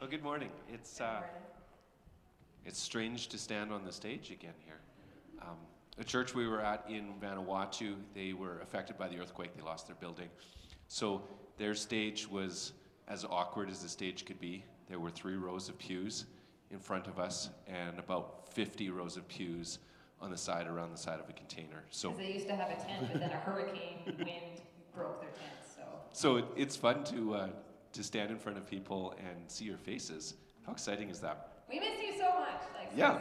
Good morning. It's strange to stand on the stage again here. The church we were at in Vanuatu, they were affected by the earthquake. They lost their building. So their stage was as awkward as the stage could be. There were 3 rows of pews in front of us and about 50 rows of pews on the side, around the side of a container. So they used to have a tent, but then a hurricane wind broke their tent. So it's fun to stand in front of people and see your faces. How exciting is that? We miss you so much. Yeah.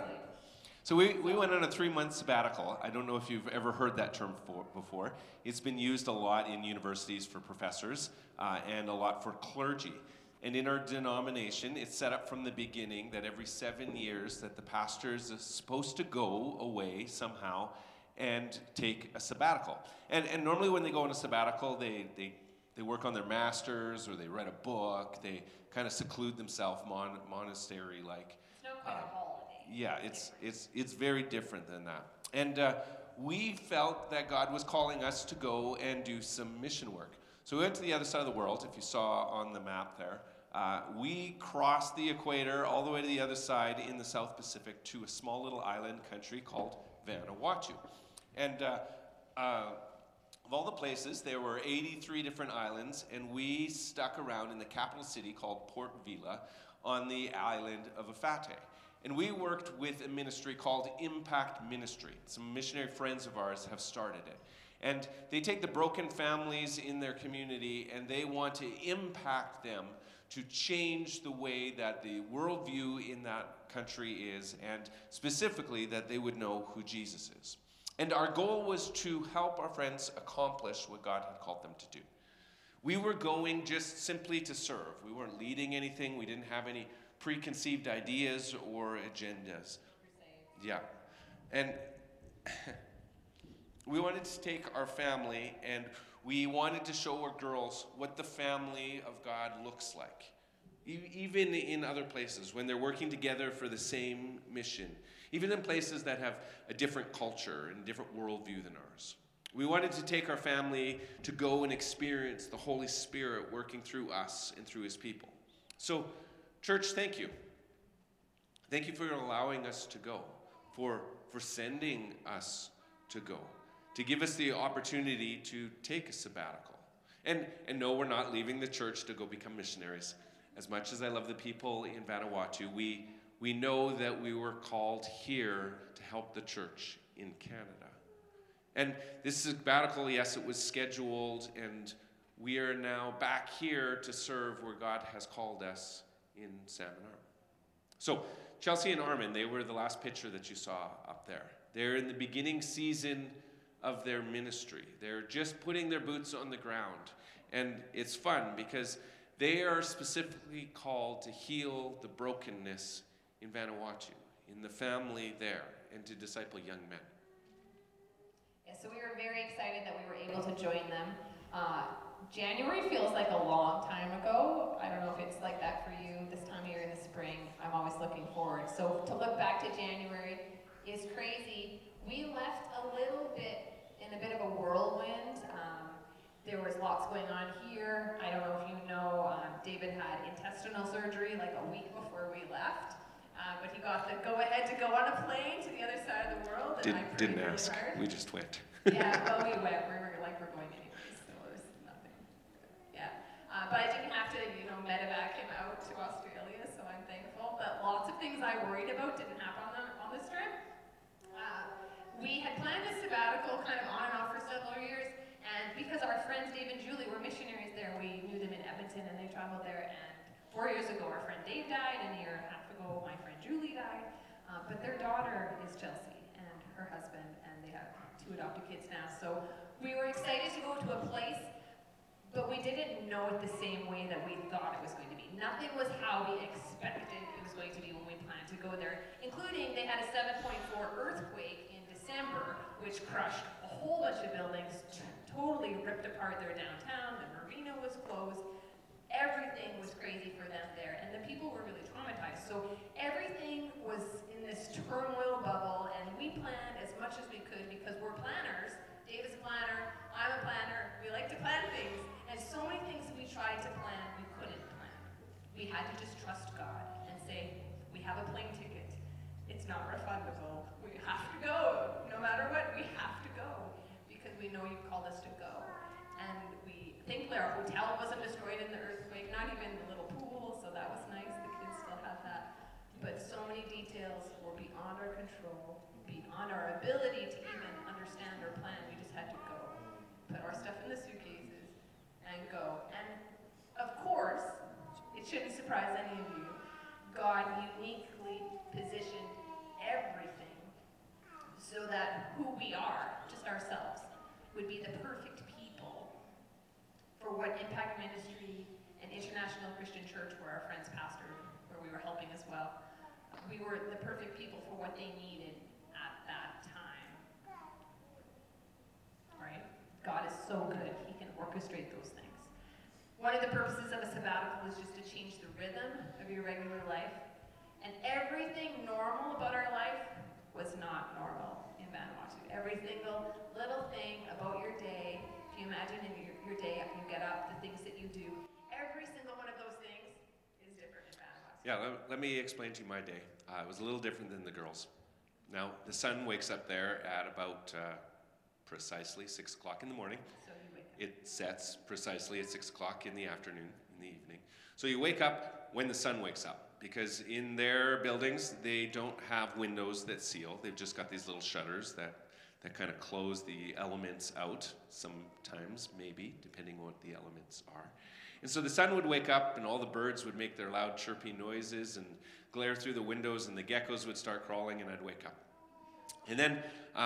So we went on a 3-month sabbatical. I don't know if you've ever heard that term before. It's been used a lot in universities for professors and a lot for clergy. And in our denomination, it's set up from the beginning that every 7 years that the pastor is supposed to go away somehow and take a sabbatical. And normally when they go on a sabbatical, they work on their masters or they write a book. They kind of seclude themselves monastery-like. It's not quite a holiday. Yeah, it's very different than that. And we felt that God was calling us to go and do some mission work. So we went to the other side of the world, if you saw on the map there. We crossed the equator all the way to the other side in the South Pacific to a small little island country called Vanuatu. And of all the places, there were 83 different islands, and we stuck around in the capital city called Port Vila on the island of Afate. And we worked with a ministry called Impact Ministry. Some missionary friends of ours have started it. And they take the broken families in their community and they want to impact them to change the way that the worldview in that country is, and specifically that they would know who Jesus is. And our goal was to help our friends accomplish what God had called them to do. We were going just simply to serve. We weren't leading anything. We didn't have any preconceived ideas or agendas. Yeah. And we wanted to take our family and we wanted to show our girls what the family of God looks like. Even in other places, when they're working together for the same mission. Even in places that have a different culture and different worldview than ours. We wanted to take our family to go and experience the Holy Spirit working through us and through His people. So, church, thank you. Thank you for allowing us to go, for sending us to go, to give us the opportunity to take a sabbatical. And no, we're not leaving the church to go become missionaries. As much as I love the people in Vanuatu, we know that we were called here to help the church in Canada. And this sabbatical, yes, it was scheduled, and we are now back here to serve where God has called us in Salmon Arm. So, Chelsea and Armin, they were the last picture that you saw up there. They're in the beginning season of their ministry. They're just putting their boots on the ground. And it's fun because they are specifically called to heal the brokenness in Vanuatu, in the family there, and to disciple young men. Yeah, so we were very excited that we were able to join them. January feels like a long time ago. I don't know if it's like that for you this time of year in the spring. I'm always looking forward. So to look back to January is crazy. We left a little bit in a bit of a whirlwind. There was lots going on here. I don't know if you know, David had intestinal surgery like a week before we left. But he got the go-ahead to go on a plane to the other side of the world. And didn't ask. Hard. We just went. Yeah, well, we went. We're going anyways, so it was nothing. Yeah. But I didn't have to, medevac him out to Australia, so I'm thankful. But lots of things I worried about didn't happen on this trip. We had planned a sabbatical kind of on and off for several years, and because our friends Dave and Julie were missionaries there, we knew them in Edmonton, and they traveled there, and 4 years ago our friend Dave died, and a year and a half ago my friend Julie died, but their daughter is Chelsea, and her husband, and they have 2 adopted kids now, so we were excited to go to a place, but we didn't know it the same way that we thought it was going to be. Nothing was how we expected it was going to be when we planned to go there, including they had a 7.4 earthquake in December, which crushed a whole bunch of buildings, totally ripped apart their downtown, the marina was closed, everything was crazy for them there, and the people were really traumatized. So everything was in this turmoil bubble, and we planned as much as we could because we're planners. Dave is a planner, I'm a planner, we like to plan things, and so many things we tried to plan, we couldn't plan. We had to just trust God. have a plane ticket. It's not refundable. We have to go. No matter what, we have to go because we know you've called us to go. And thankfully our hotel wasn't destroyed in the earthquake, not even the little pool, so that was nice. The kids still had that. But so many details were beyond our control, beyond our ability to even understand or plan. We just had to go, put our stuff in the suitcases, and go. And of course, it shouldn't surprise any of you, God uniquely positioned everything so that who we are, just ourselves, would be the perfect people for what Impact Ministry and International Christian Church, where our friends pastored, where we were helping as well. We were the perfect people for what they needed at that time. Right? God is so good. He can orchestrate those things. One of the purposes of a sabbatical is just to change the rhythm of your regular life. And everything normal about our life was not normal in Vanuatu. Every single little thing about your day, if you imagine in your day, you get up, the things that you do, every single one of those things is different in Vanuatu. Yeah, let me explain to you my day. It was a little different than the girls. Now, the sun wakes up there at about precisely 6 o'clock in the morning. So you wake up. It sets precisely at 6 o'clock in the afternoon, in the evening. So you wake up when the sun wakes up, because in their buildings, they don't have windows that seal. They've just got these little shutters that kind of close the elements out, sometimes, maybe, depending on what the elements are. And so the sun would wake up, and all the birds would make their loud chirpy noises and glare through the windows, and the geckos would start crawling, and I'd wake up. And then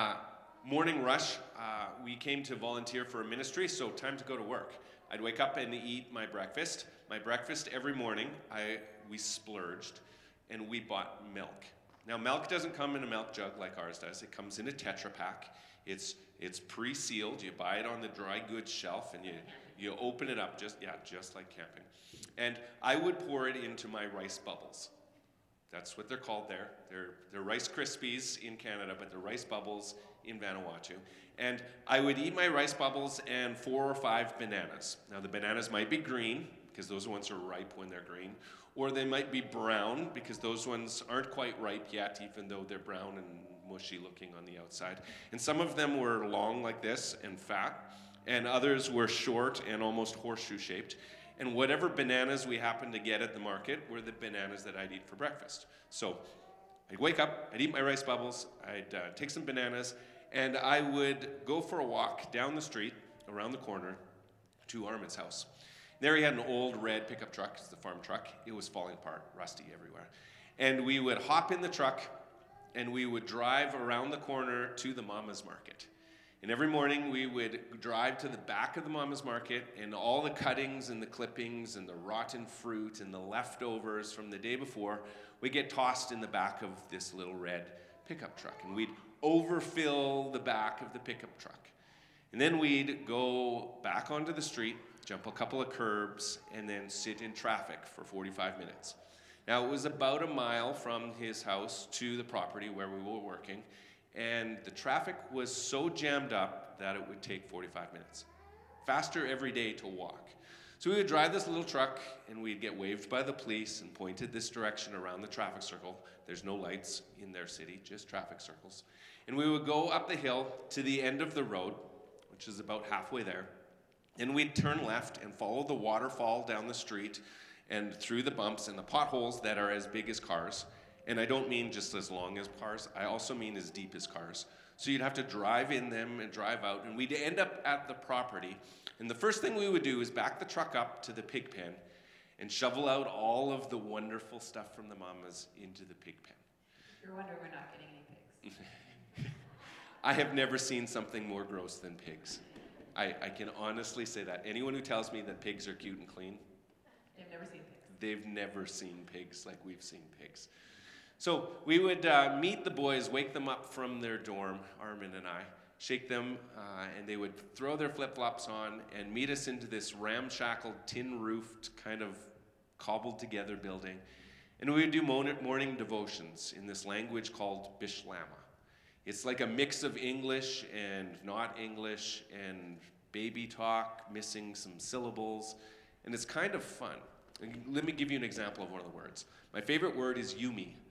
morning rush, we came to volunteer for a ministry, so time to go to work. I'd wake up and eat my breakfast. My breakfast every morning, we splurged, and we bought milk. Now, milk doesn't come in a milk jug like ours does. It comes in a Tetra Pak. It's pre-sealed. You buy it on the dry goods shelf, and you open it up, just like camping. And I would pour it into my rice bubbles. That's what they're called there. They're Rice Krispies in Canada, but they're rice bubbles in Vanuatu. And I would eat my rice bubbles and 4 or 5 bananas. Now, the bananas might be green, because those ones are ripe when they're green. Or they might be brown, because those ones aren't quite ripe yet, even though they're brown and mushy looking on the outside. And some of them were long like this and fat, and others were short and almost horseshoe shaped. And whatever bananas we happened to get at the market were the bananas that I'd eat for breakfast. So I'd wake up, I'd eat my rice bubbles, I'd take some bananas, and I would go for a walk down the street, around the corner, to Armin's house. There he had an old red pickup truck. It's the farm truck. It was falling apart, rusty everywhere. And we would hop in the truck, and we would drive around the corner to the Mama's Market. And every morning we would drive to the back of the Mama's Market, and all the cuttings and the clippings and the rotten fruit and the leftovers from the day before would get tossed in the back of this little red pickup truck. And we'd overfill the back of the pickup truck. And then we'd go back onto the street, jump a couple of curbs, and then sit in traffic for 45 minutes. Now, it was about a mile from his house to the property where we were working, and the traffic was so jammed up that it would take 45 minutes. Faster every day to walk. So we would drive this little truck, and we'd get waved by the police and pointed this direction around the traffic circle. There's no lights in their city, just traffic circles. And we would go up the hill to the end of the road, which is about halfway there. And we'd turn left and follow the waterfall down the street and through the bumps and the potholes that are as big as cars. And I don't mean just as long as cars, I also mean as deep as cars. So you'd have to drive in them and drive out, and we'd end up at the property. And the first thing we would do is back the truck up to the pig pen and shovel out all of the wonderful stuff from the mamas into the pig pen. You're wondering we're not getting any pigs. I have never seen something more gross than pigs. I can honestly say that. Anyone who tells me that pigs are cute and clean, They've never seen pigs. They've never seen pigs like we've seen pigs. So we would meet the boys, wake them up from their dorm, Armin and I, shake them, and they would throw their flip-flops on and meet us into this ramshackle, tin-roofed, kind of cobbled-together building. And we would do morning devotions in this language called Bishlama. It's like a mix of English and not English and baby talk, missing some syllables, and it's kind of fun. And let me give you an example of one of the words. My favorite word is Yumi,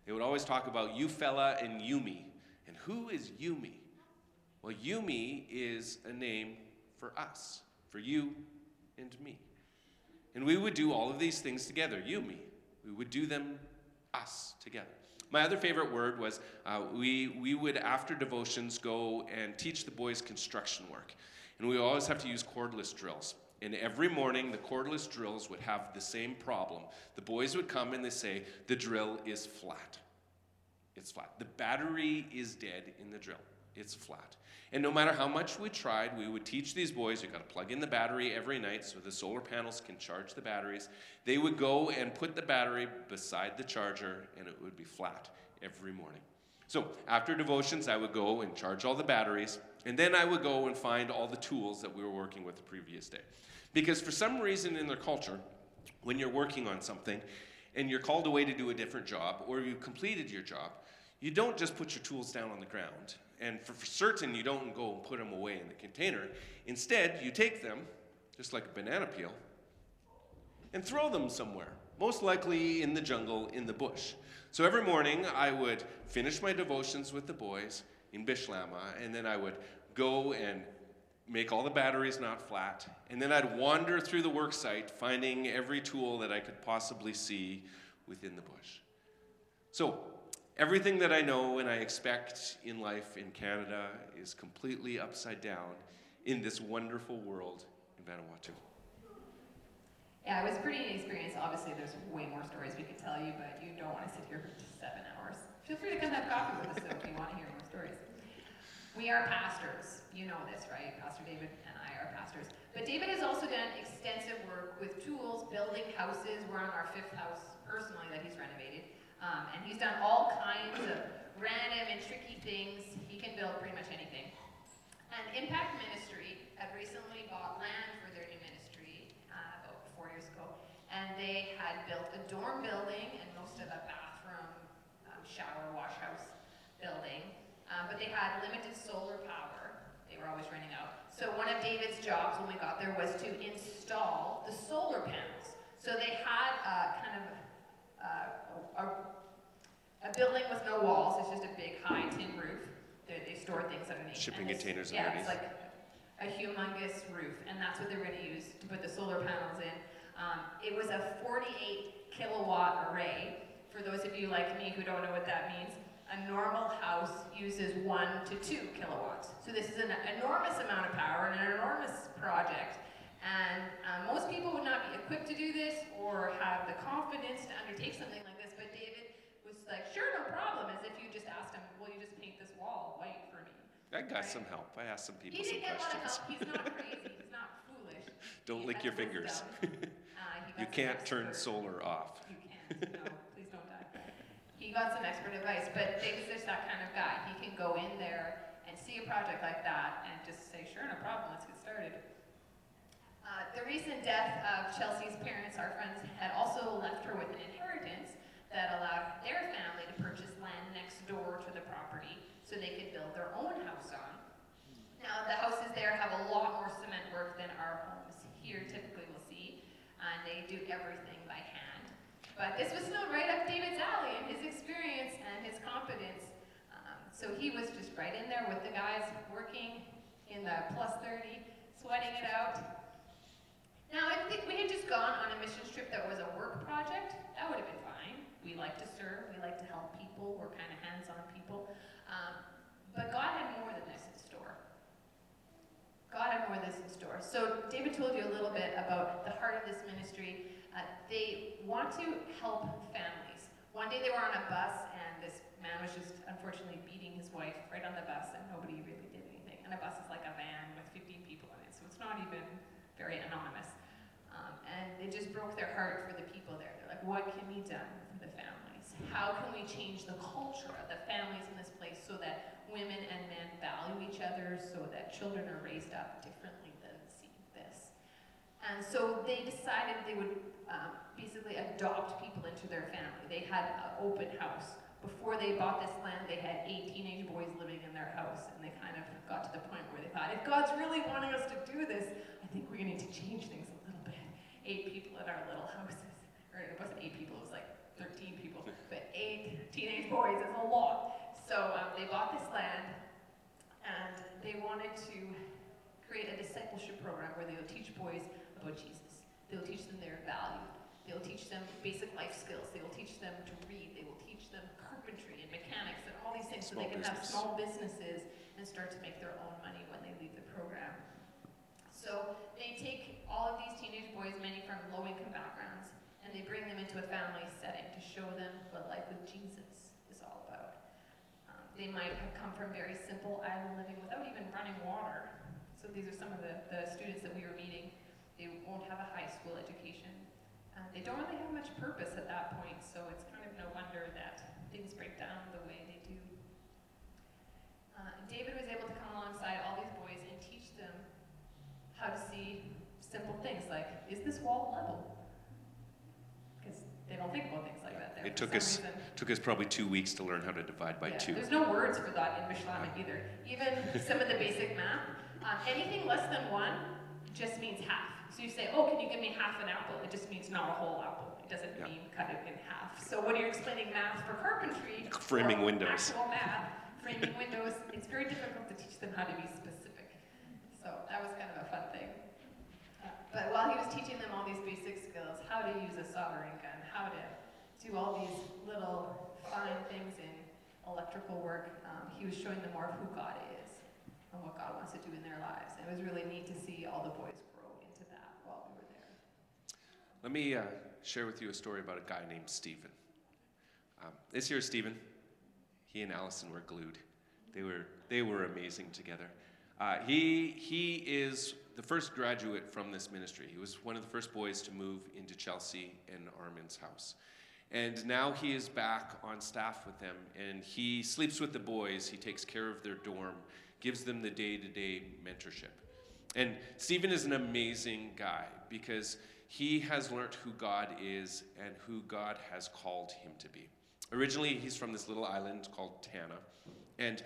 They would always talk about you fella and Yumi. And who is Yumi? Well, Yumi is a name for us, for you and me. And we would do all of these things together, Yumi. We would do them us together. My other favorite word was we would, after devotions, go and teach the boys construction work. And we always have to use cordless drills. And every morning, the cordless drills would have the same problem. The boys would come and they say, the drill is flat. It's flat. The battery is dead in the drill. It's flat. And no matter how much we tried, we would teach these boys, you've got to plug in the battery every night so the solar panels can charge the batteries. They would go and put the battery beside the charger, and it would be flat every morning. So after devotions, I would go and charge all the batteries, and then I would go and find all the tools that we were working with the previous day. Because for some reason in their culture, when you're working on something and you're called away to do a different job, or you've completed your job, you don't just put your tools down on the ground. And for certain, you don't go and put them away in the container. Instead, you take them, just like a banana peel, and throw them somewhere, most likely in the jungle, in the bush. So every morning, I would finish my devotions with the boys in Bishlama, and then I would go and make all the batteries not flat, and then I'd wander through the work site, finding every tool that I could possibly see within the bush. So, everything that I know and I expect in life in Canada is completely upside down in this wonderful world in Vanuatu. Yeah, it was a pretty neat experience. Obviously, there's way more stories we could tell you, but you don't want to sit here for 7 hours. Feel free to come have coffee with us, though, if you want to hear more stories. We are pastors. You know this, right? Pastor David and I are pastors. But David has also done extensive work with tools, building houses. We're on our 5th house, personally, that he's renovated. And he's done all kinds of random and tricky things. He can build pretty much anything. And Impact Ministry had recently bought land for their new ministry about 4 years ago. And they had built a dorm building and most of a bathroom, shower, wash house building. But they had limited solar power. They were always running out. So one of David's jobs when we got there was to install the solar panels. So they had a building with no walls. It's just a big high tin roof. They store things underneath. Shipping containers underneath. underneath. Yeah, it's like a humongous roof, and that's what they're going to use to put the solar panels in. It was a 48 kilowatt array. For those of you like me who don't know what that means, a normal house uses 1 to 2 kilowatts. So this is an enormous amount of power and an enormous project. And most people would not be equipped to do this or have the confidence to undertake something like this, but David was like, sure, no problem, as if you just asked him, will you just paint this wall white for me? I got some help. I asked some people some He didn't get a lot of questions. help. He's not crazy. He's not foolish. Don't He lick has your fingers. wisdom. You can't turn solar off. You can't. No, please don't die. He got some expert advice, but David's just that kind of guy. He can go in there and see a project like that and just say, sure, no problem, let's get started. The recent death of Chelsea's parents, our friends, had also left her with an inheritance that allowed their family to purchase land next door to the property so they could build their own house on. Now, the houses there have a lot more cement work than our homes here typically will see, and they do everything by hand. But this was still right up David's alley and his experience and his competence. So he was just right in there with the guys working in the plus 30, sweating it out. Now, I think we had just gone on a missions trip that was a work project. That would have been fine. We like to serve. We like to help people. We're kind of hands-on people. But God had more than this in store. God had more than this in store. So David told you a little bit about the heart of this ministry. They want to help families. One day they were on a bus, and this man was just unfortunately beating his wife right on the bus, and nobody really did anything. And a bus is like a van with 15 people in it, so it's not even very anonymous. And it just broke their heart for the people there. They're like, what can be done for the families? How can we change the culture of the families in this place so that women and men value each other, so that children are raised up differently than seeing this? And so they decided they would basically adopt people into their family. They had an open house. Before they bought this land, they had 8 teenage boys living in their house, and they kind of got to the point where they thought, if God's really wanting us to do this, I think we're going to need to change things a little bit. 8 people in our little houses. Or it wasn't 8 people, it was like 13 people. But 8 teenage teenage boys is a lot. So they bought this land, and they wanted to create a discipleship program where they'll teach boys about Jesus. They'll teach them their value. They'll teach them basic life skills. They will teach them to read. They will teach them carpentry and mechanics and all these things so they can have small businesses and start to make their own money when they leave the program. So they take all of these teenage boys, many from low-income backgrounds, and they bring them into a family setting to show them what life with Jesus is all about. They might have come from very simple island living without even running water. So these are some of the students that we were meeting. They won't have a high school education. They don't really have much purpose at that point, so it's kind of no wonder that things break down the way they do. David was able to come alongside all these boys and teach them how to see simple things like, is this wall level? Because they don't think about things like that there. It took us probably 2 weeks to learn how to divide by 2. There's no words for that in Bishlamic either. Even some of the basic math, anything less than 1 just means half. So you say, oh, can you give me half an apple? It just means not a whole apple. It doesn't mean cut it in half. So when you're explaining math for carpentry, framing windows, actual math, framing windows, it's very difficult to teach them how to be specific. So that was kind of a fun thing. But while he was teaching them all these basic skills, how to use a soldering gun, how to do all these little fine things in electrical work, he was showing them more of who God is and what God wants to do in their lives. And it was really neat to see all the boys grow into that while we were there. Let me share with you a story about a guy named Stephen. This here is Stephen. He and Allison were glued. They were amazing together. He is the first graduate from this ministry. He was one of the first boys to move into Chelsea and Armin's house. And now he is back on staff with them, and he sleeps with the boys. He takes care of their dorm, gives them the day-to-day mentorship. And Stephen is an amazing guy because he has learned who God is and who God has called him to be. Originally, he's from this little island called Tanna. And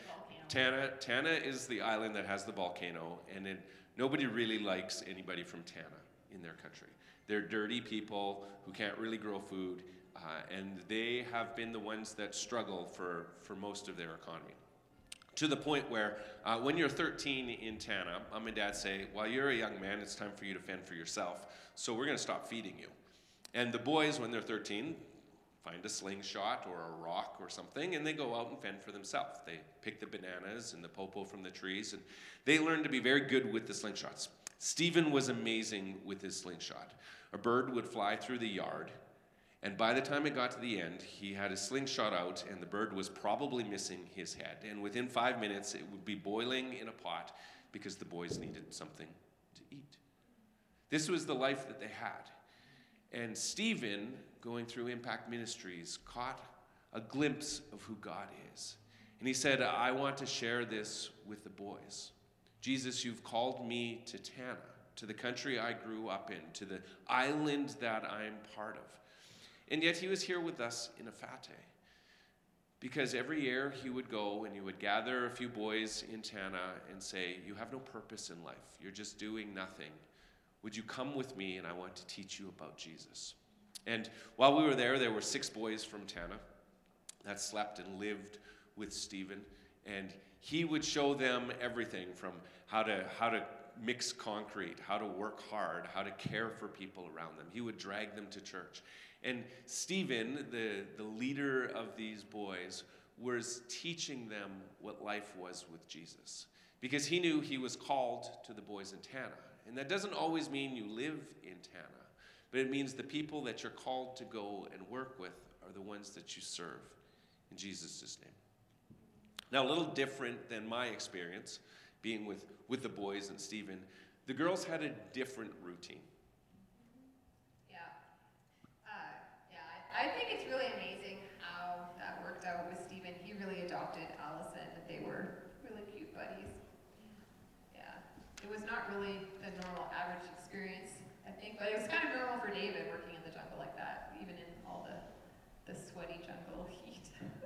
Tanna is the island that has the volcano, and nobody really likes anybody from Tanna in their country. They're dirty people who can't really grow food, and they have been the ones that struggle for most of their economy. To the point where when you're 13 in Tanna, mom and dad say, while you're a young man, it's time for you to fend for yourself, so we're going to stop feeding you. And the boys, when they're 13, find a slingshot or a rock or something, and they go out and fend for themselves. They pick the bananas and the popo from the trees, and they learn to be very good with the slingshots. Stephen was amazing with his slingshot. A bird would fly through the yard, and by the time it got to the end, he had his slingshot out, and the bird was probably missing his head. And within 5 minutes, it would be boiling in a pot because the boys needed something to eat. This was the life that they had. And Stephen, going through Impact Ministries, caught a glimpse of who God is. And he said, I want to share this with the boys. Jesus, you've called me to Tanna, to the country I grew up in, to the island that I'm part of. And yet he was here with us in Afate. Because every year he would go and he would gather a few boys in Tanna and say, you have no purpose in life. You're just doing nothing. Would you come with me and I want to teach you about Jesus? And while we were there were 6 boys from Tanna that slept and lived with Stephen. And he would show them everything from how to mix concrete, how to work hard, how to care for people around them. He would drag them to church. And Stephen, the leader of these boys, was teaching them what life was with Jesus. Because he knew he was called to the boys in Tanna. And that doesn't always mean you live in Tanna, but it means the people that you're called to go and work with are the ones that you serve in Jesus' name. Now, a little different than my experience being with the boys and Stephen, the girls had a different routine. I think it's really amazing how that worked out with Stephen. He really adopted Allison. They were really cute buddies. Yeah. It was not really the normal average experience, I think, but it was kind of normal for David working in the jungle like that, even in all the sweaty jungle heat.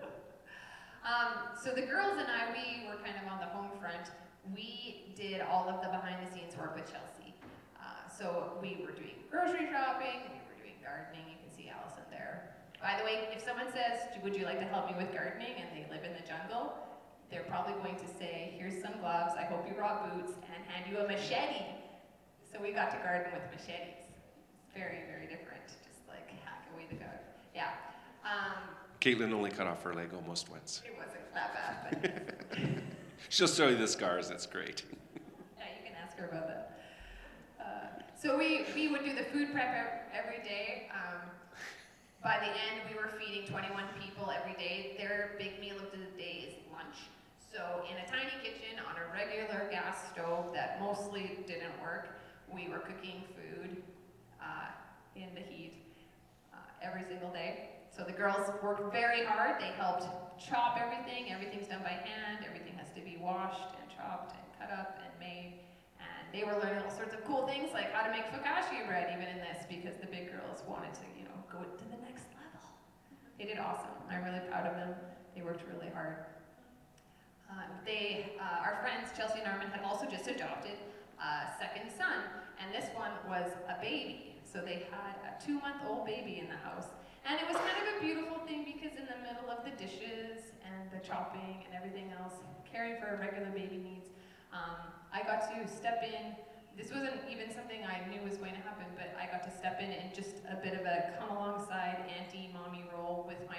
So the girls and I, we were kind of on the home front. We did all of the behind-the-scenes work with Chelsea. So we were doing grocery shopping, we were doing gardening. You can see Allison there. By the way, if someone says, would you like to help me with gardening, and they live in the jungle, they're probably going to say, here's some gloves, I hope you brought boots, and hand you a machete. So we got to garden with machetes. It's very, very different. Just like hack away the garden. Yeah. Caitlin only cut off her leg almost once. It wasn't that bad, but She'll show you the scars, it's great. yeah, you can ask her about that. So we would do the food prep every day. By the end, we were feeding 21 people every day. Their big meal of the day is lunch. So in a tiny kitchen on a regular gas stove that mostly didn't work, we were cooking food in the heat every single day. So the girls worked very hard. They helped chop everything. Everything's done by hand. Everything has to be washed and chopped and cut up and made. And they were learning all sorts of cool things like how to make focaccia bread even in this, because the big girls wanted to, go to the next level. They did awesome. I'm really proud of them. They worked really hard. Our friends, Chelsea and Norman, had also just adopted a second son, and this one was a baby. So they had a 2-month-old baby in the house. And it was kind of a beautiful thing because in the middle of the dishes and the chopping and everything else, caring for regular baby needs, I got to step in. This wasn't even something I knew was going to happen, but I got to step in just a bit of a come alongside auntie, mommy role with my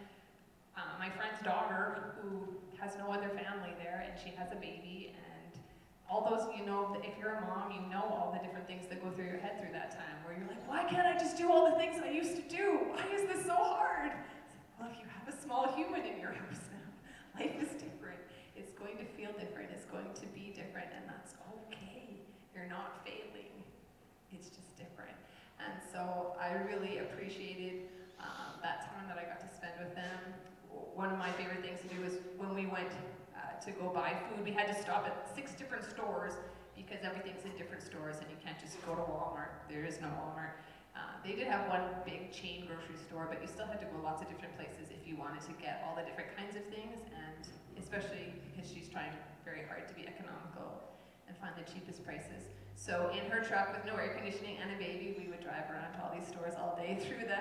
friend's daughter, who has no other family there, and she has a baby. And all those, if you're a mom, you know all the different things that go through your head through that time, where you're like, why can't I just do all the things I used to do? Why is this so hard? Well, if you have a small human in your house now, life is different. It's going to feel different. It's going to be different, and that's okay. You're not failing. It's just different. And so I really appreciated that time that I got to spend with them. One of my favorite things to do was when we went to go buy food, we had to stop at 6 different stores because everything's in different stores and you can't just go to Walmart. There is no Walmart. They did have one big chain grocery store, but you still had to go lots of different places if you wanted to get all the different kinds of things, and especially because she's trying very hard to be economical and find the cheapest prices. So in her truck with no air conditioning and a baby, we would drive around to all these stores all day through the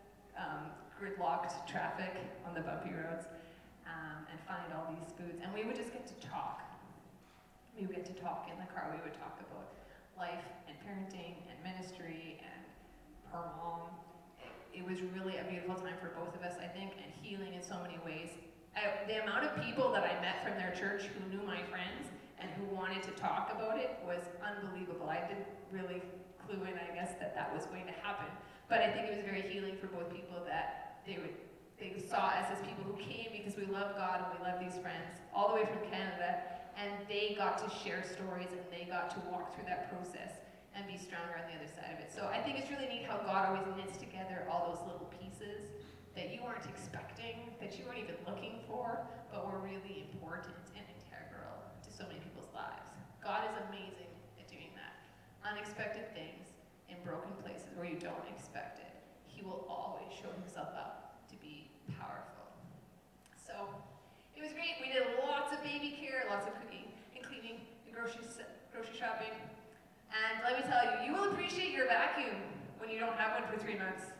gridlocked traffic on the bumpy roads and find all these foods. And we would just get to talk. We would get to talk in the car. We would talk about life and parenting and ministry and her mom. It was really a beautiful time for both of us, I think, and healing in so many ways. The amount of people that I met from their church who knew my friends and who wanted to talk about it was unbelievable. I didn't really clue in, I guess, that was going to happen. But I think it was very healing for both people that they saw us as people who came because we love God and we love these friends all the way from Canada, and they got to share stories and they got to walk through that process and be stronger on the other side of it. So I think it's really neat how God always knits together all those little pieces that you weren't expecting, that you weren't even looking for, but were really important and integral to so many people's lives. God is amazing at doing that. Unexpected things in broken places where you don't expect it. He will always show himself up to be powerful. So it was great. We did lots of baby care, lots of cooking and cleaning and grocery shopping. And let me tell you, you will appreciate your vacuum when you don't have one for 3 months.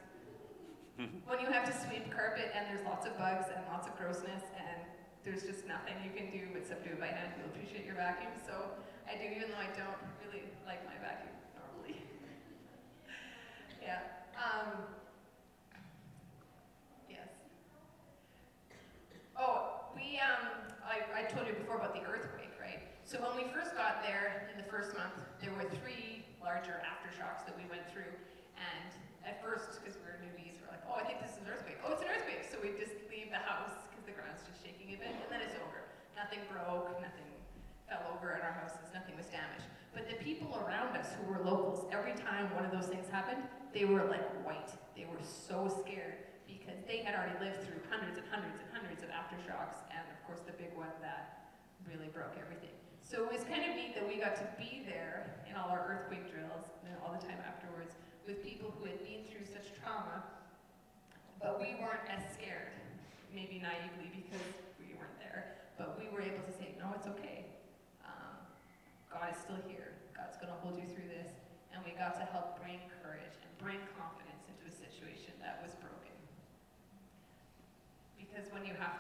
When you have to sweep carpet and there's lots of bugs and lots of grossness and there's just nothing you can do except do it by hand, you'll appreciate your vacuum. So I do, even though I don't really like my vacuum normally. Yeah. Yes. Oh, I told you before about the earthquake, right? So when we first got there in the first month, there were 3 larger aftershocks that we went through. And at first, because we were newbies, we're like, oh, I think this is an earthquake. Oh, it's an earthquake. So we just leave the house because the ground's just shaking a bit, and then it's over. Nothing broke, nothing fell over in our houses, nothing was damaged. But the people around us who were locals, every time one of those things happened, they were like white. They were so scared because they had already lived through hundreds and hundreds and hundreds of aftershocks, and of course the big one that really broke everything. So it was kind of neat that we got to be there in all our earthquake drills and all the time afterwards with people who had been through such trauma, but we weren't as scared, maybe naively because we weren't there, but we were able to say, no, it's okay. God is still here. God's going to hold you through this. And we got to help bring courage and bring confidence into a situation that was broken.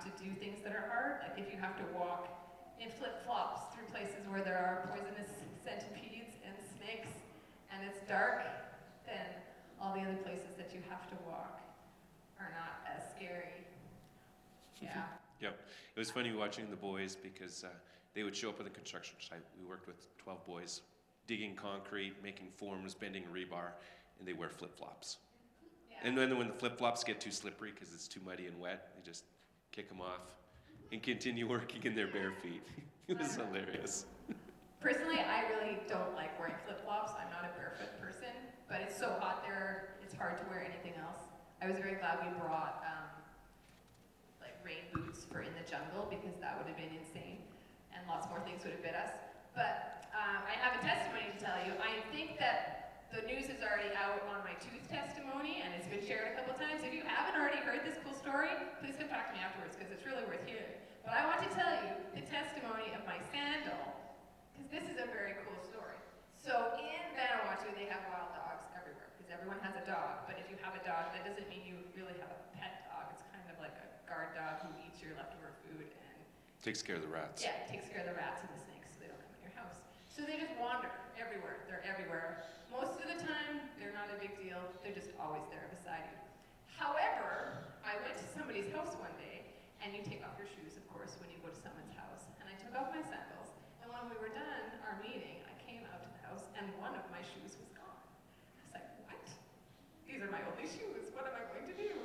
to do things that are hard. Like if you have to walk in flip-flops through places where there are poisonous centipedes and snakes and it's dark, then all the other places that you have to walk are not as scary. Yeah. Yeah, it was funny watching the boys because they would show up at the construction site. We worked with 12 boys, digging concrete, making forms, bending rebar, and they wear flip-flops. Yeah. And then when the flip-flops get too slippery because it's too muddy and wet, they just kick them off and continue working in their bare feet. It was hilarious. Personally, I really don't like wearing flip-flops. I'm not a barefoot person, but it's so hot there, it's hard to wear anything else. I was very glad we brought like rain boots for in the jungle because that would have been insane, and lots more things would have bit us. But I have a testimony to tell you. I think that the news is already out on my tooth testimony, and it's been shared a couple times. If you haven't already heard this cool story, please come talk to me afterwards because it's really worth hearing. But I want to tell you the testimony of my sandal, because this is a very cool story. So in Vanuatu, they have wild dogs everywhere, because everyone has a dog. But if you have a dog, that doesn't mean you really have a pet dog. It's kind of like a guard dog who eats your leftover food and Takes care of the rats. yeah, it takes care of the rats and the snakes so they don't come in your house. So they just wander everywhere. They're everywhere. Most of the time, they're not a big deal. They're just always there beside you. However, I went to somebody's house one day, and you take off your shoes, of course, when you go to someone's house. And I took off my sandals, and when we were done our meeting, I came out to the house, and one of my shoes was gone. I was like, what? These are my only shoes. What am I going to do?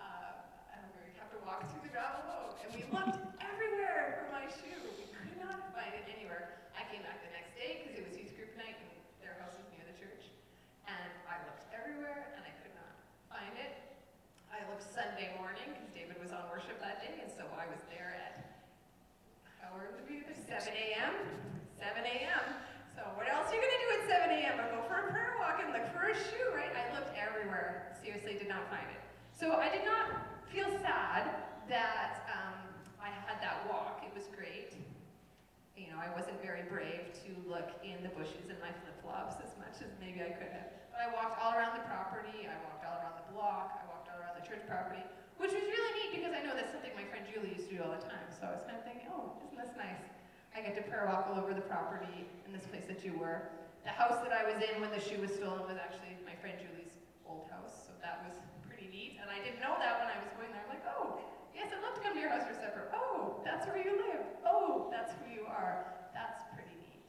I'm going to have to walk through the gravel road. And we looked everywhere for my shoe. We could not find it anywhere. I came back the next day because it was youth group night, and their house is near the church. And I looked everywhere, and I could not find it. I looked Sunday morning because David was on worship that day, and so I was there at, how early did we be there? 7 a.m. 7 a.m. So what else are you going to do at 7 a.m. but go for a prayer walk and look for a shoe, right? I looked everywhere. Seriously, did not find it. So I did not feel sad that I had that walk. It was great. You know, I wasn't very brave to look in the bushes in my flip-flops as much as maybe I could have. But I walked all around the property. I walked all around the block. I walked all around the church property, which was really neat because I know that's something my friend Julie used to do all the time. So I was kind of thinking, oh, isn't this nice? I get to prayer walk all over the property in this place that you were. The house that I was in when the shoe was stolen was actually my friend Julie's old house. So that was pretty neat. And I didn't know that when I was going there. I'm like, oh, yes, I'd love to come to your house for supper. Oh, that's where you live. Oh, that's who you are. That's pretty neat.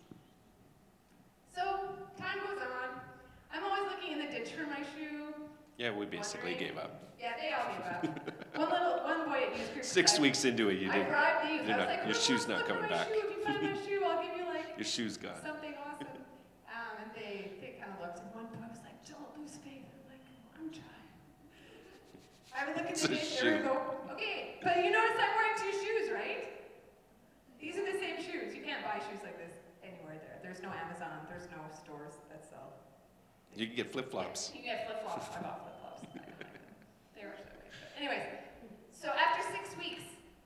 So time goes on. I'm always looking in the ditch for my shoe. Yeah, we basically gave up. Yeah, they all gave up. One boy at youth group. 6 weeks into it, you I didn't. bribed the youth. I was like, Your shoe's not coming back. Shoe. If you find my shoe, I'll give you like Your shoe's gone. something awesome. And they kind of looked, and one boy was like, don't lose faith. I'm like, I'm trying. I would look at It's the a ditch shoe. and go, okay, but you notice I'm wearing two shoes, right? These are the same shoes. You can't buy shoes like this anywhere there. There's no Amazon. There's no stores that sell. You can get flip-flops. You can get flip-flops. I bought flip-flops. I like them. They were so good. But anyways, so after 6 weeks,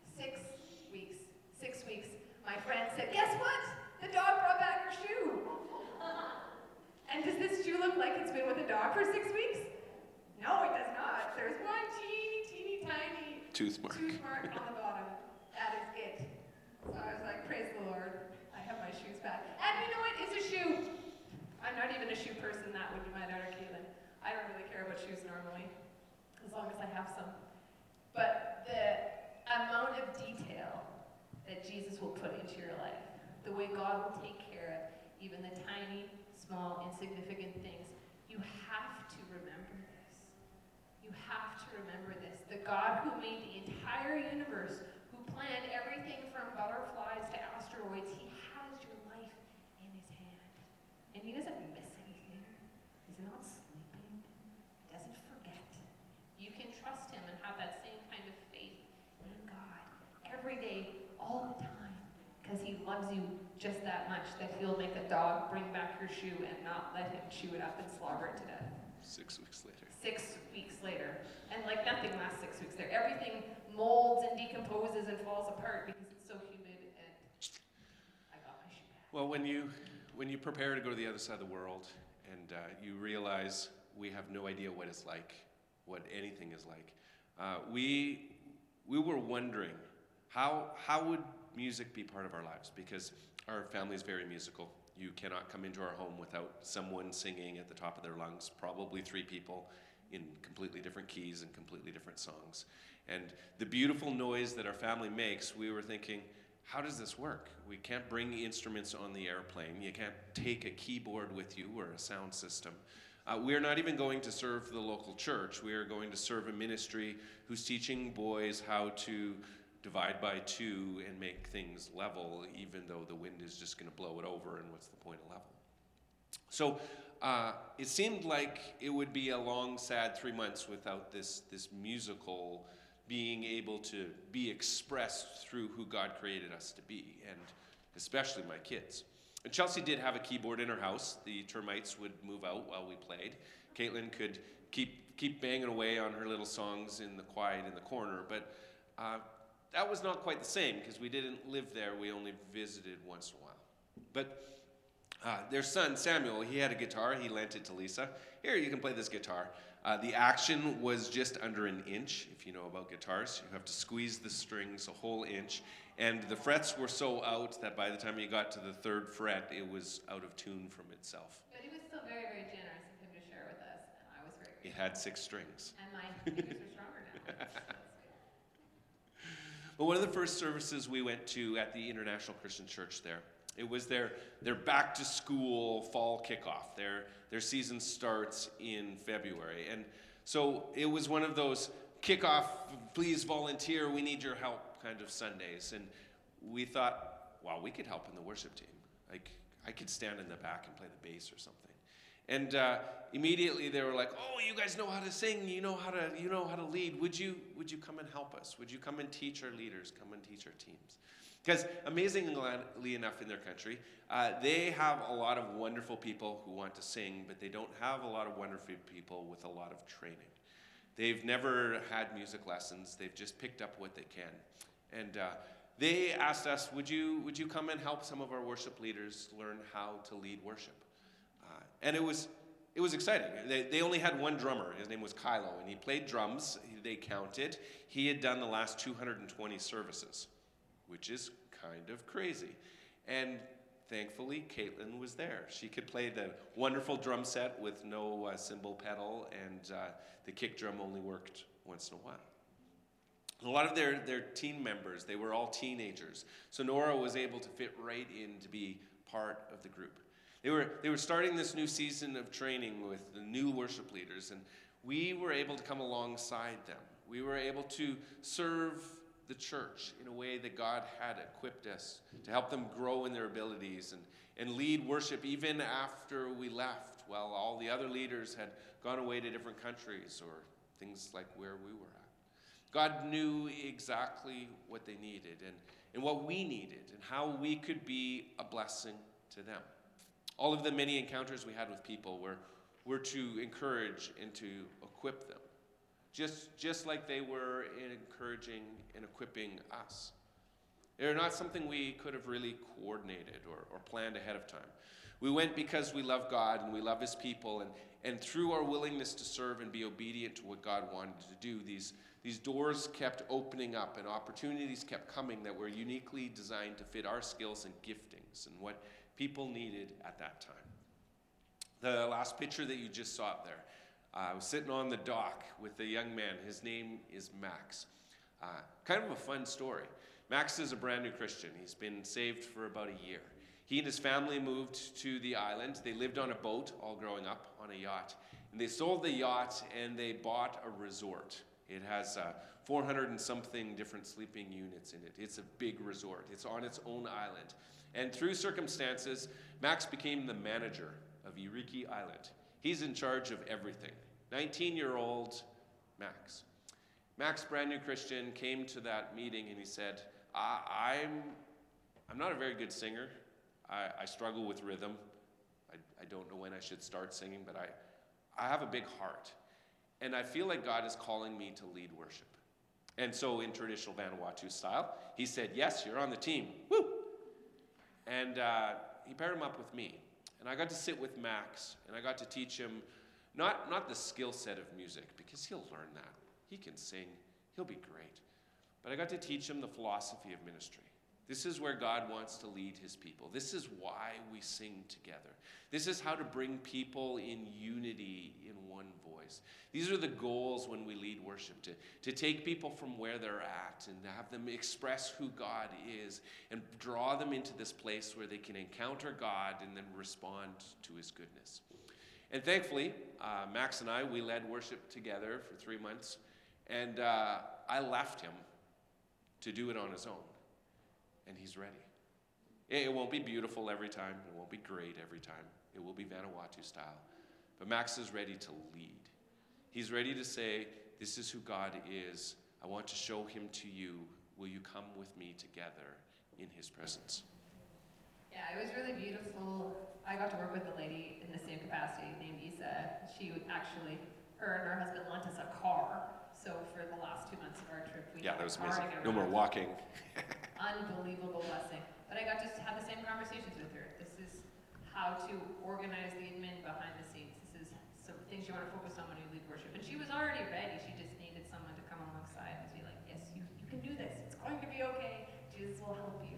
my friend said, guess what? The dog brought back her shoe. And does this shoe look like it's been with a dog for 6 weeks? No, it does not. There's one teeny tiny Tooth mark. on the bottom. That is it. So I was like, praise the Lord. I have my shoes back. And you know what? It's a shoe. I'm not even a shoe person. That would be my daughter, Caitlin. I don't really care about shoes normally, as long as I have some. But the amount of detail that Jesus will put into your life, the way God will take care of even the tiny, small, insignificant things, you have to remember this. You have to remember this. The God who made the entire universe, who planned everything from butterflies to asteroids, he has your life in his hand. And he doesn't miss anything. He's not sleeping. He doesn't forget. You can trust him and have that same kind of faith in God every day, all the time, because he loves you just that much that he'll make a dog bring back your shoe and not let him chew it up and slobber it to death. 6 weeks later. 6 weeks later. And like nothing lasts 6 weeks there. Everything molds and decomposes and falls apart because it's so humid, and I got my shoe back. Well, when you prepare to go to the other side of the world and you realize we have no idea what it's like, what anything is like, we were wondering how would music be part of our lives? Because our family is very musical. You cannot come into our home without someone singing at the top of their lungs, probably 3 people in completely different keys and completely different songs. And the beautiful noise that our family makes, we were thinking, how does this work? We can't bring instruments on the airplane. You can't take a keyboard with you or a sound system. We're not even going to serve the local church. We are going to serve a ministry who's teaching boys how to divide by 2 and make things level, even though the wind is just going to blow it over, and what's the point of level? So it seemed like it would be a long, sad 3 months without this musical being able to be expressed through who God created us to be, and especially my kids. And Chelsea did have a keyboard in her house. The termites would move out while we played. Caitlin could keep banging away on her little songs in the quiet in the corner, but that was not quite the same because we didn't live there. We only visited once in a while. But their son, Samuel, he had a guitar. He lent it to Lisa. Here, you can play this guitar. The action was just under an inch. If you know about guitars, you have to squeeze the strings a whole inch. And the frets were so out that by the time you got to the 3rd fret, it was out of tune from itself. But he was still very, very generous of him to share with us, and I was very grateful. It had 6 strings. And my fingers are stronger now. That's good. But one of the first services we went to at the International Christian Church there, it was their back-to-school fall kickoff. Their season starts in February. And so it was one of those kickoff, please volunteer, we need your help kind of Sundays. And we thought, wow, we could help in the worship team. Like, I could stand in the back and play the bass or something. And immediately they were like, oh, you guys know how to sing, you know how to lead. Would you come and help us? Would you come and teach our leaders, come and teach our teams? Because amazingly enough in their country, they have a lot of wonderful people who want to sing, but they don't have a lot of wonderful people with a lot of training. They've never had music lessons. They've just picked up what they can. And they asked us, would you come and help some of our worship leaders learn how to lead worship? And it was exciting. They only had one drummer. His name was Kylo, and he played drums. They counted. He had done the last 220 services, which is kind of crazy. And thankfully, Caitlin was there. She could play the wonderful drum set with no cymbal pedal, and the kick drum only worked once in a while. A lot of their team members, they were all teenagers. So Nora was able to fit right in to be part of the group. They were starting this new season of training with the new worship leaders, and we were able to come alongside them. We were able to serve the church in a way that God had equipped us to help them grow in their abilities and lead worship even after we left, while all the other leaders had gone away to different countries or things like where we were at. God knew exactly what they needed and what we needed and how we could be a blessing to them. All of the many encounters we had with people were to encourage and to equip them, just like they were encouraging and equipping us. They're not something we could have really coordinated or planned ahead of time. We went because we love God and we love His people, and through our willingness to serve and be obedient to what God wanted to do, these doors kept opening up and opportunities kept coming that were uniquely designed to fit our skills and giftings and what people needed at that time. The last picture that you just saw up there, I was sitting on the dock with a young man. His name is Max. Kind of a fun story. Max is a brand new Christian. He's been saved for about a year. He and his family moved to the island. They lived on a boat, all growing up, on a yacht. And they sold the yacht and they bought a resort. It has 400 and something different sleeping units in it. It's a big resort. It's on its own island. And through circumstances, Max became the manager of Iriki Island. He's in charge of everything. 19-year-old Max. Max, brand new Christian, came to that meeting and he said, I'm not a very good singer. I struggle with rhythm. I don't know when I should start singing, but I have a big heart. And I feel like God is calling me to lead worship. And so in traditional Vanuatu style, he said, yes, you're on the team. Woo! And he paired him up with me. And I got to sit with Max, and I got to teach him not the skill set of music, because he'll learn that. He can sing. He'll be great. but I got to teach him the philosophy of ministry. This is where God wants to lead his people. This is why we sing together. This is how to bring people in unity in one voice. These are the goals when we lead worship, to take people from where they're at and have them express who God is and draw them into this place where they can encounter God and then respond to his goodness. And thankfully, Max and I, we led worship together for 3 months, and I left him to do it on his own. And he's ready. It won't be beautiful every time. It won't be great every time. It will be Vanuatu style. But Max is ready to lead. He's ready to say, this is who God is. I want to show him to you. Will you come with me together in his presence? Yeah, it was really beautiful. I got to work with a lady in the same capacity named Isa. She actually, her and her husband lent us a car. So for the last 2 months of our trip, we that had was a car amazing. to get No more around. walking. Unbelievable blessing. But I got to have the same conversations with her. This is how to organize the admin behind the scenes. This is some things you want to focus on when you lead worship. And she was already ready. She just needed someone to come alongside and be like, yes, you can do this. It's going to be okay. Jesus will help you.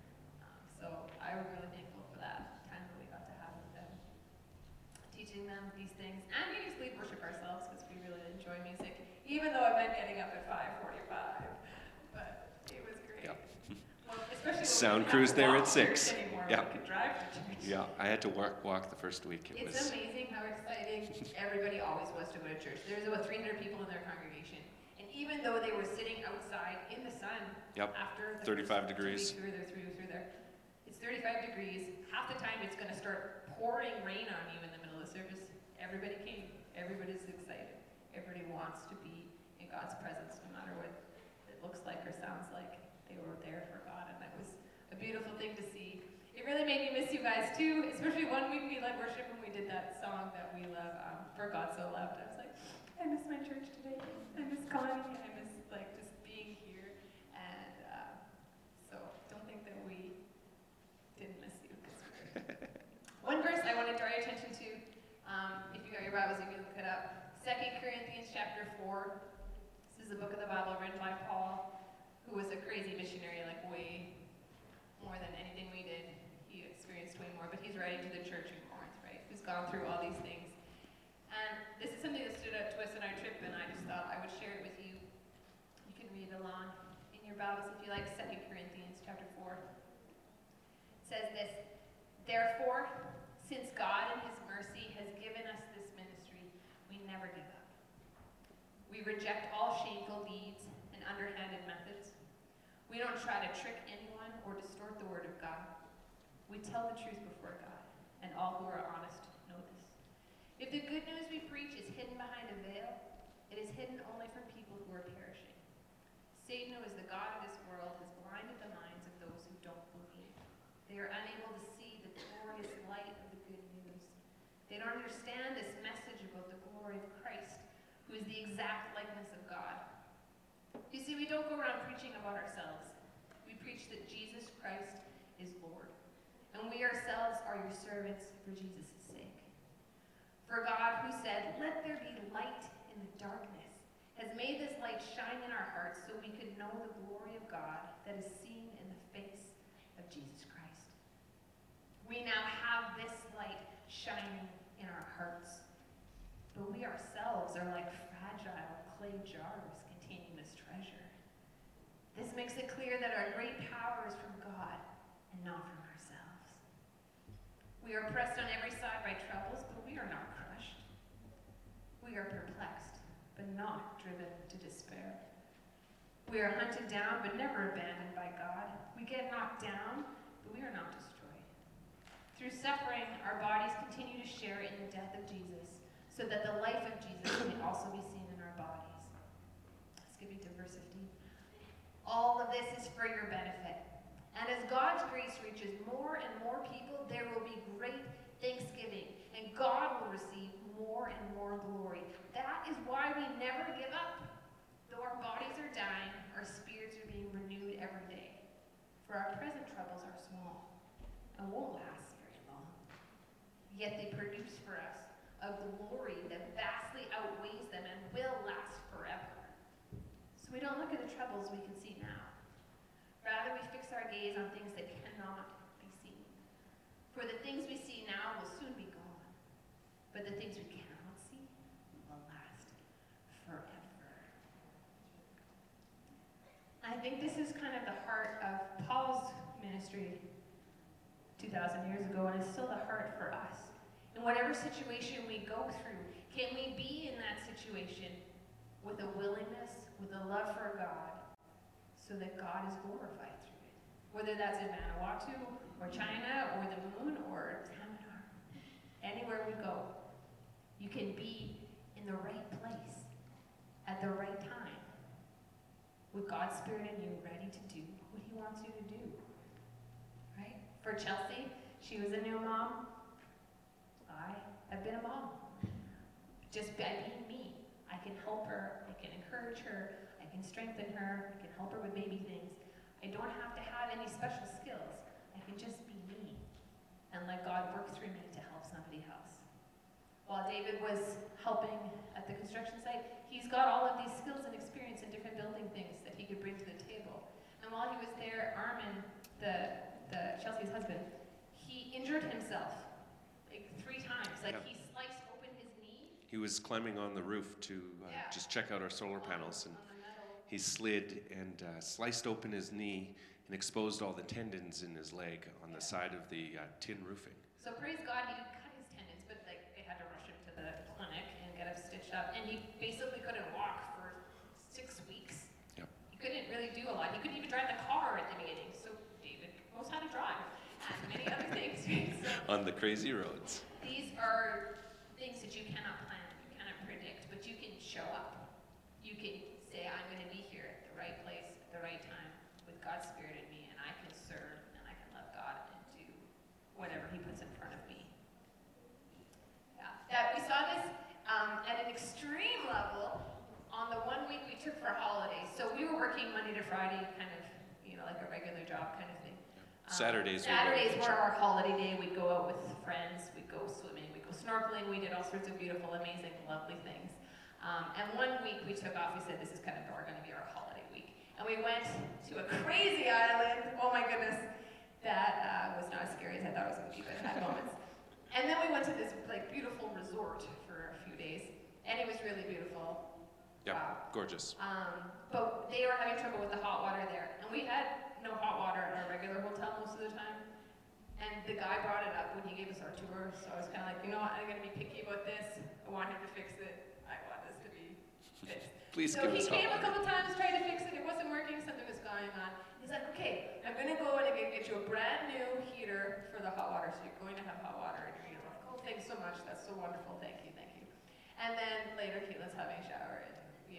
So I was really thankful for that time that we got to have with them. Teaching them these things and getting to lead worship ourselves because we really enjoy music. Even though I meant getting up at 5:45. But it was great. Yep. Well, especially Sound when we crew's didn't there have at to walk 6. to church anymore. Yeah. We could drive to church. Yeah, I had to walk the first week. It's amazing how exciting everybody always was to go to church. There was about 300 people in their congregation. And even though they were sitting outside in the sun after the 35 first degrees. 2 weeks we were through there, it's 35 degrees. Half the time it's going to start pouring rain on you in the middle of the service. Everybody came. Everybody's excited. Everybody wants to be in God's presence no matter what it looks like or sounds like. They were there for God, and that was a beautiful thing to see. It really made me miss you guys too, especially one week we led worship and we did that song that we love, For God So Loved. I was like, I miss my church today. I miss Connie. I miss just being here. And so don't think that we didn't miss you. One verse I want to draw your attention to, if you got your Bibles, you can look it up. 2 Corinthians chapter 4. This is a book of the Bible written by Paul, who was a crazy missionary, like way more than anything we did. He experienced way more, but he's writing to the church in Corinth, right? Who's gone through all these things. And this is something that stood out to us on our trip, and I just thought I would share it with you. You can read along in your Bibles if you like. 2 Corinthians chapter 4. It says this, therefore, since God in his mercy has given us this ministry, we never give up. We reject all shameful deeds and underhanded methods. We don't try to trick anyone or distort the word of God. We tell the truth before God, and all who are honest know this. If the good news we preach is hidden behind a veil, it is hidden only from people who are perishing. Satan, who is the god of this world, has blinded the minds of those who don't believe. They are unable to see the glorious light of the good news. They don't understand this message about the glory of Christ, who is the exact likeness of God. You see, we don't go around preaching about ourselves. We preach that Jesus Christ is Lord. And we ourselves are your servants for Jesus' sake. For God, who said, let there be light in the darkness, has made this light shine in our hearts so we could know the glory of God that is seen in the face of Jesus Christ. We now have this light shining in our hearts, but we ourselves are like fragile clay jars containing this treasure. This makes it clear that our great power is from God and not from ourselves. We are pressed on every side by troubles, but we are not crushed. We are perplexed, but not driven to despair. We are hunted down, but never abandoned by God. We get knocked down, but we are not destroyed. Through suffering, our bodies continue to share in the death of Jesus, so that the life of Jesus may also be seen in our bodies. Skipping to verse 15. All of this is for your benefit. And as God's grace reaches more and more people, there will be great thanksgiving, and God will receive more and more glory. That is why we never give up. Though our bodies are dying, our spirits are being renewed every day. For our present troubles are small and won't last very long. Yet they produce for us a glory that vastly outweighs them and will last forever. So we don't look at the troubles we can see gaze on things that cannot be seen. For the things we see now will soon be gone, but the things we cannot see will last forever. I think this is kind of the heart of Paul's ministry 2,000 years ago, and it's still the heart for us. In whatever situation we go through, can we be in that situation with a willingness, with a love for God, so that God is glorified through it? Whether that's in Vanuatu, or China, or the moon, or Taminar. Anywhere we go, you can be in the right place, at the right time, with God's Spirit in you, ready to do what He wants you to do. Right? For Chelsea, she was a new mom. I have been a mom. Just by being me, I can help her, I can encourage her, I can strengthen her, I can help her with baby things. I don't have to have any special skills. I can just be me and let God work through me to help somebody else. While David was helping at the construction site, he's got all of these skills and experience in different building things that he could bring to the table. And while he was there, Armin, the Chelsea's husband, he injured himself like 3 times. Like he sliced open his knee. He was climbing on the roof to just check out our solar panels, and he slid and sliced open his knee and exposed all the tendons in his leg on the side of the tin roofing. So praise God, he didn't cut his tendons, but like they had to rush him to the clinic and get him stitched up, and he basically couldn't walk for 6 weeks. Yep. He couldn't really do a lot. He couldn't even drive the car at the beginning. So David knows how to drive and many other things. So On the crazy roads. these are things that you cannot plan, you cannot predict, but you can show up. You can say, I'm going to be here at the right place, at the right time, with God's Spirit in me, and I can serve, and I can love God and do whatever He puts in front of me. Yeah, that we saw this at an extreme level on the 1 week we took for holidays. So we were working Monday to Friday, kind of, like a regular job kind of thing. Saturdays were our holiday day. We'd go out with friends. We'd go swimming. We'd go snorkeling. We did all sorts of beautiful, amazing, lovely things. And 1 week we took off. We said, this is kind of going to be our holiday week. And we went to a crazy island. Oh my goodness. That was not as scary as I thought it was going to be, but it had moments. And then we went to this beautiful resort for a few days. And it was really beautiful. Yeah, Wow. gorgeous. But they were having trouble with the hot water there. And we had no hot water at our regular hotel most of the time. And the guy brought it up when he gave us our tour. So I was kind of like, I'm going to be picky about this. I want him to fix it. I want this to be fixed. Please so give he us came hot a couple water. times, tried to fix it. It wasn't working. Something was going on. He's like, okay, I'm going to go and I'm going to get you a brand new heater for the hot water. So you're going to have hot water in your heater. I'm like, oh, thanks so much. That's so wonderful. Thank you. Thank you. And then later, Caitlin's having a shower and,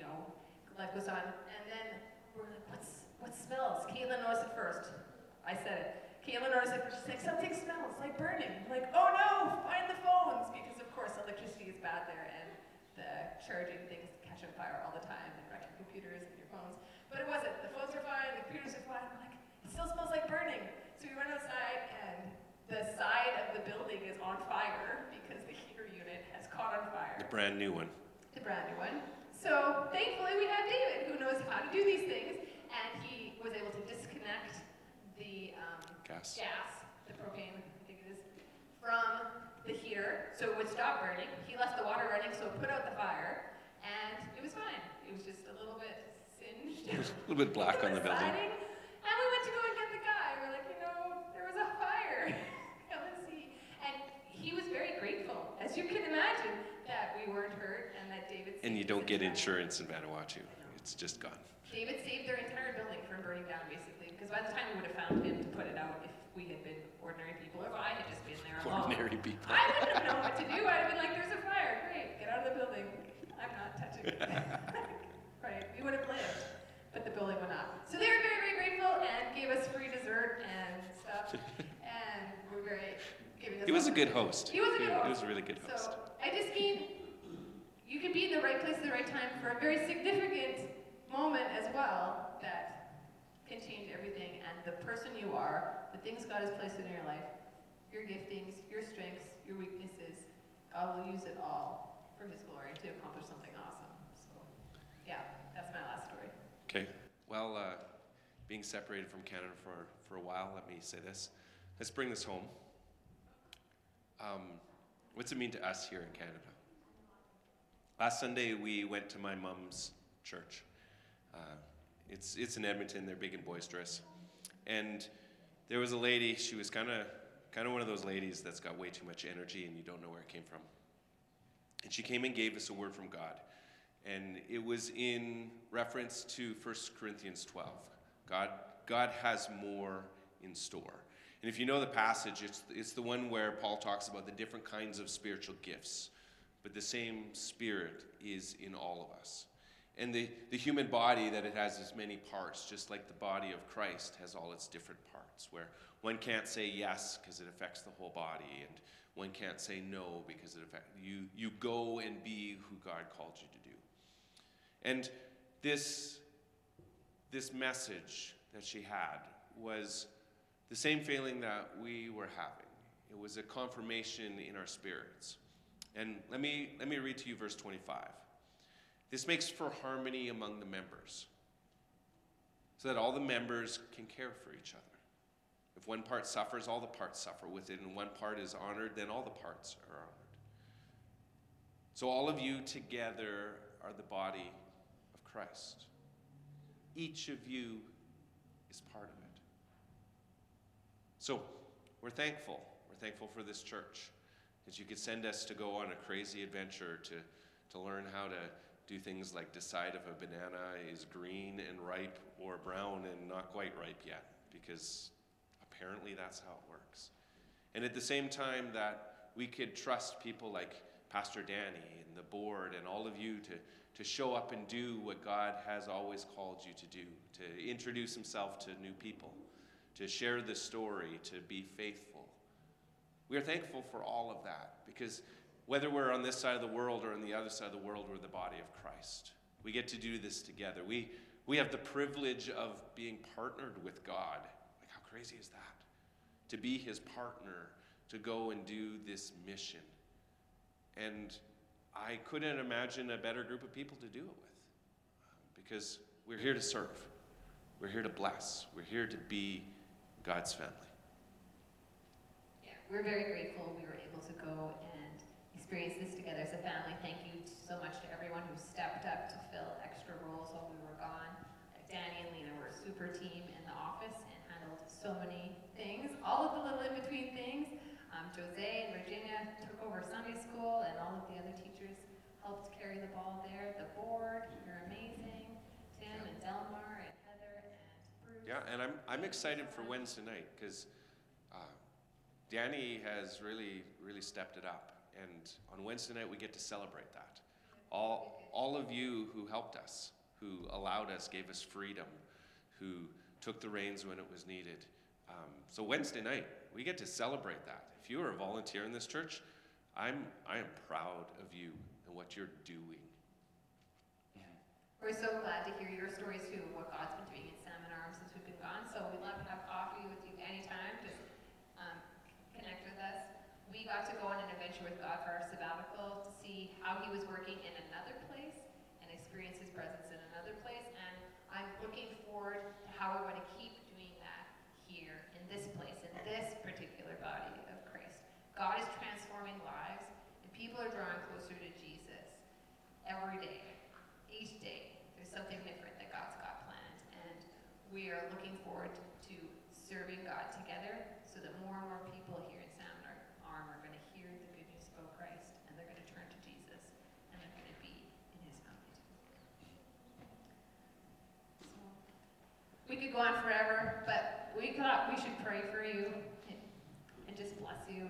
life goes on. And then we're like, what smells? Caitlin noticed it first. I said it. Caitlin noticed it first. She's like, something smells like burning. I'm like, oh no, find the phones. Because of course electricity is bad there and the charging things catch on fire all the time and wreck your computers and your phones. But it wasn't. The phones are fine, the computers are fine. I'm like, it still smells like burning. So we went outside and the side of the building is on fire because the heater unit has caught on fire. The brand new one. The brand new one. So thankfully we have David who knows how to do these things, and he was able to disconnect the Gas. the propane, I think it is, from the heater so it would stop burning. He left the water running so it put out the fire, and it was fine. It was just a little bit singed. A little bit black on the building. Siding. And we went to go and get the guy. We're like, there was a fire. Come and see. And he was very grateful, as you can imagine, that we weren't hurt and that David saved And you don't his get entire- insurance in Vanuatu. It's just gone. David saved their entire building from burning down, basically, because by the time we would have found him to put it out if we had been ordinary people, or if I had just been there alone. Ordinary people. I wouldn't have known what to do. I'd have been like, there's a fire. Great, get out of the building. I'm not touching it. Right, we would have lived, but the building went up. So they were very, very grateful and gave us free dessert and stuff. And we're very giving us He was a all- good host. He was a good host. He was a really good host. So I just mean, you can be in the right place at the right time for a very significant moment as well that can change everything. And the person you are, the things God has placed in your life, your giftings, your strengths, your weaknesses, God will use it all for His glory to accomplish something awesome. So, yeah, that's my last story. Okay. Well, being separated from Canada for a while, let me say this. Let's bring this home. What's it mean to us here in Canada? Last Sunday, we went to my mom's church. It's in Edmonton. They're big and boisterous. And there was a lady. She was kind of one of those ladies that's got way too much energy and you don't know where it came from. And she came and gave us a word from God. And it was in reference to 1 Corinthians 12. God has more in store. And if you know the passage, it's the one where Paul talks about the different kinds of spiritual gifts. But the same Spirit is in all of us. And the human body, that it has as many parts, just like the body of Christ has all its different parts, where one can't say yes because it affects the whole body, and one can't say no because it affects you. You go and be who God called you to do. And this message that she had was the same feeling that we were having. It was a confirmation in our spirits. And let me read to you verse 25. This makes for harmony among the members, so that all the members can care for each other. If one part suffers, all the parts suffer with it, and one part is honored, then all the parts are honored. So all of you together are the body of Christ. Each of you is part of it. So we're thankful. We're thankful for this church, that you could send us to go on a crazy adventure to learn how to do things like decide if a banana is green and ripe or brown and not quite ripe yet, because apparently that's how it works. And at the same time that we could trust people like Pastor Danny and the board and all of you to show up and do what God has always called you to do, to introduce himself to new people, to share the story, to be faithful. We are thankful for all of that, because whether we're on this side of the world or on the other side of the world, we're the body of Christ. We get to do this together. We have the privilege of being partnered with God. Like, how crazy is that? To be his partner, to go and do this mission. And I couldn't imagine a better group of people to do it with, because we're here to serve. We're here to bless. We're here to be God's family. Yeah, we're very grateful we were able to go and experience this together as a family. Thank you so much to everyone who stepped up to fill extra roles while we were gone. Danny and Lena were a super team in the office and handled so many things, all of the little in-between things. Jose and Virginia took over Sunday school, and all of the other teachers helped carry the ball there. The board, you're amazing. Tim and Delmar and Heather and Bruce. Yeah, and I'm excited for Wednesday night, because Danny has really, really stepped it up. And on Wednesday night, we get to celebrate that. All of you who helped us, who allowed us, gave us freedom, who took the reins when it was needed. So Wednesday night, we get to celebrate that. If you are a volunteer in this church, I am proud of you and what you're doing. Yeah. We're so glad to hear your stories too, of what God's been doing in Salmon Arms since we've been gone. So we'd love to have coffee with you anytime. Just connect with us. We got to go on an adventure with God for our sabbatical to see how he was working in another place and experience his presence in another place. And I'm looking forward to how we're going to keep doing that here in this place, in this particular body of Christ. God is transforming lives, and people are drawing closer to Jesus every day. Each day, there's something different that God's got planned. And we are looking forward to serving God together so that more and more people here in Salmon Arm are going to hear the good news about Christ, and they're going to turn to Jesus, and they're going to be in his family too. So, we could go on forever, but we thought we should pray for you and just bless you.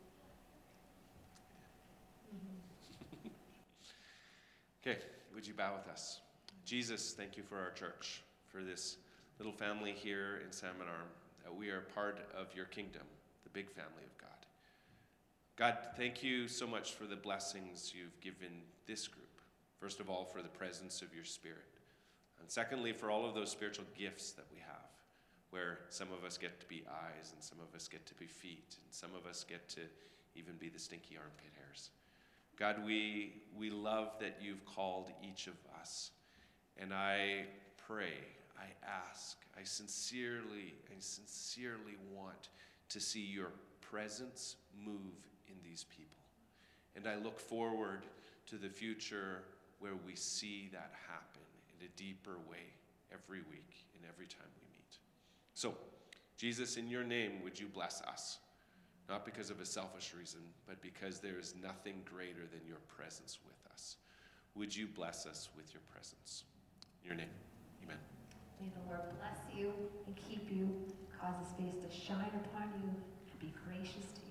Okay, would you bow with us? Jesus, thank you for our church, for this little family here in Salmon Arm, that we are part of your kingdom, the big family of God. God, thank you so much for the blessings you've given this group. First of all, for the presence of your Spirit. And secondly, for all of those spiritual gifts that we have, where some of us get to be eyes, and some of us get to be feet, and some of us get to even be the stinky armpit hairs. God, we love that you've called each of us. And I pray, I ask, I sincerely want to see your presence move in these people. And I look forward to the future where we see that happen in a deeper way every week and every time we meet. So, Jesus, in your name, would you bless us? Not because of a selfish reason, but because there is nothing greater than your presence with us. Would you bless us with your presence? In your name, amen. May the Lord bless you and keep you, cause his face to shine upon you, and be gracious to you.